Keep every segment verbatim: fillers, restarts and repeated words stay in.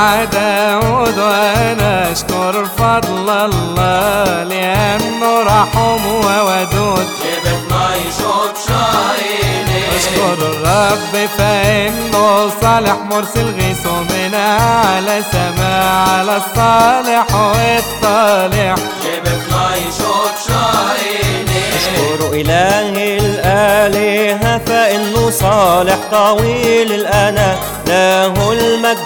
داود وانا اشكر فضل الله لانه رحوم وودود. جبتنا يشوف شايني اشكر الرب فانه صالح مرسل غيثه من اعلى سماء على الصالح والطالح. جبتنا يشوف شايني اشكر إله الآلهة فإنه صالح طويل الأنا له المجد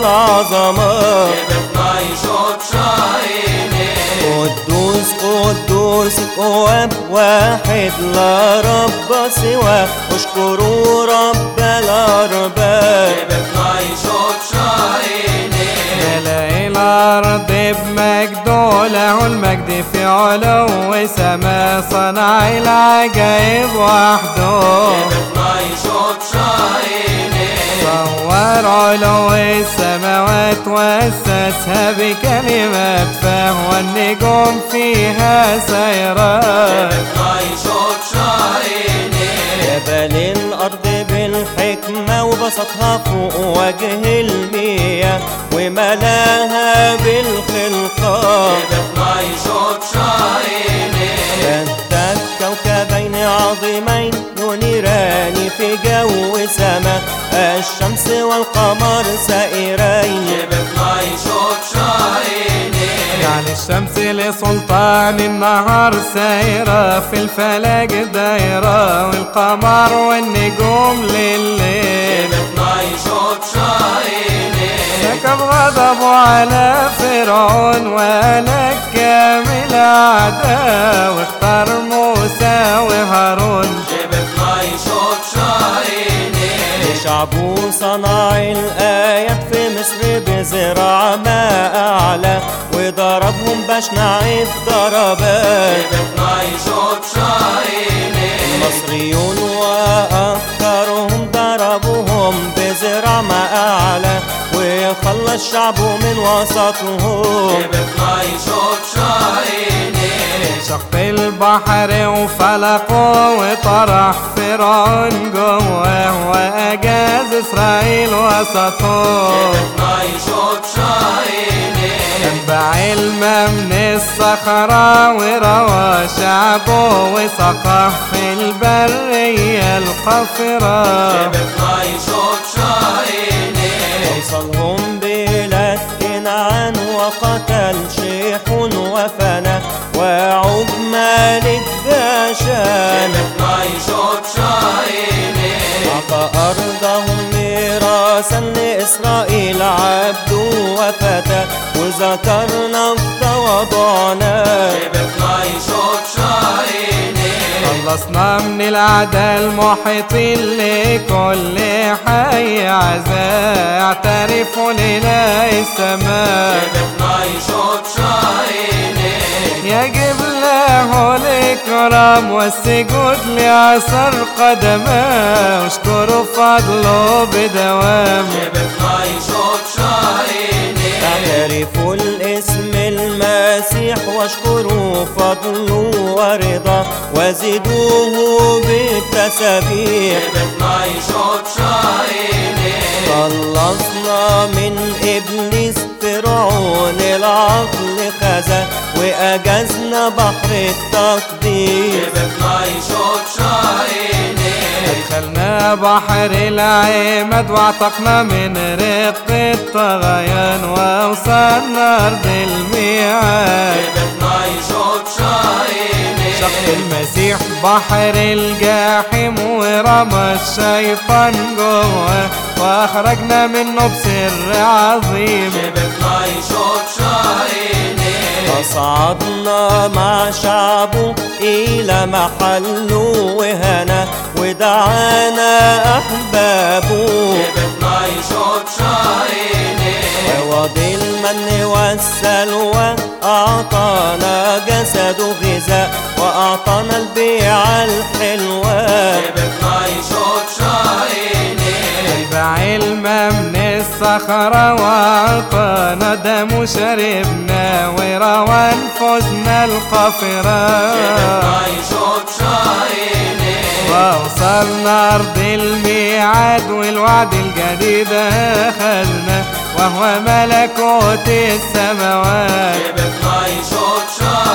والعظمة. جبتنا يشوف شايني قدوس قدوس قواب واحد لا رب سواه اشكروا رب الأرباب. جبتنا يشوف شايني ملأ الأرض بمجده له المجد في علو سما صنع العجائب وحده. جبتنا يشوف شايني صور علو السماوات وأسسها بكلمات فهو النجوم فيها سيرات. جبتنا يشوف شايني جبل الأرض بالحكمة وبسطها فوق وجه المياه وملاها بالخلقة. جبتنا يشوف شايني بدت كوكبين عظيمين ينيران في جو سما الشمس والقمر سائرين. جبتنا يشوف شايني جعل الشمس لسلطان النهار سايرة في الفلك دايرة والقمر والنجوم لليل. جبتنا يشوف شايني سكب غضبه على فرعون وهلك كامل أعداء واختار موسى وهارون. جبتنا يشوف شايني شعبه صنع الآيات في مصر بزراعة ما أعلى وضربهم بشنع الضربات. جبتنا يشوف شايني المصريون وأكثرهم ضربوهم بزراعة ما أعلى وخلص شعبه من وسطهم. جبتنا يشوف شايني شق البحر وفلقه وطرح فرعون جواه وأجاز إسرائيل وسطه. جبتنا يشوف شايني تنبع الماء من الصخرة وروى شعبه وسقاه في البرية القفرة. جبتنا يشوف شايني وصلهم بلاد كنعان وقتل شيح وفنى وعوج مالك باشان. جبتنا يشوف شايني أعطى أرضهم ميراثا لإسرائيل عبد وفتى وذكرنا افتوضعنا. جبتنا يشوف شايني خلصنا من الأعداء المحيطين لكل حي عزاء اعترفوا لله السماء. جبتنا يشوف شايني يجب له الإكرام والسجود لعصر قدماه اشكروا فضله بدوام. جبتنا يشوف شايني اعترفوا الاسم المسيح واشكروا فضله ورضاه وزدوه بالتسبيح. جبتنا يشوف شايني خلصنا من إبليس فرعون العقل خزى وأجزنا بحر التقديس. جبتنا يشوف شايني دخلنا بحر العماد واعتقنا من رق الطغيان ووصلنا أرض الميعاد. جبتنا يشوف شايني شق المسيح بحر الجحيم ورمى الشيطان جوه واخرجنا منه بسر عظيم. جبتنا يشوف شايني فصعدنا مع شعبه إلى محله وهنا ودعانا أحبابه. جبتنا يشوف شايني عوض المن والسلوى أعطانا جسده غذاء وأعطانا البيعة الحلوة. جبتنا يشوف شايني تنبع الماء من الصخرة وأعطانا دم شربنا وروى نفوسنا القافرة. جبتنا يشوف شايني ووصلنا أرض الميعاد والوعد الجديد أخذنا وهو ملكوت السماوات. شبثنا يشوف شايني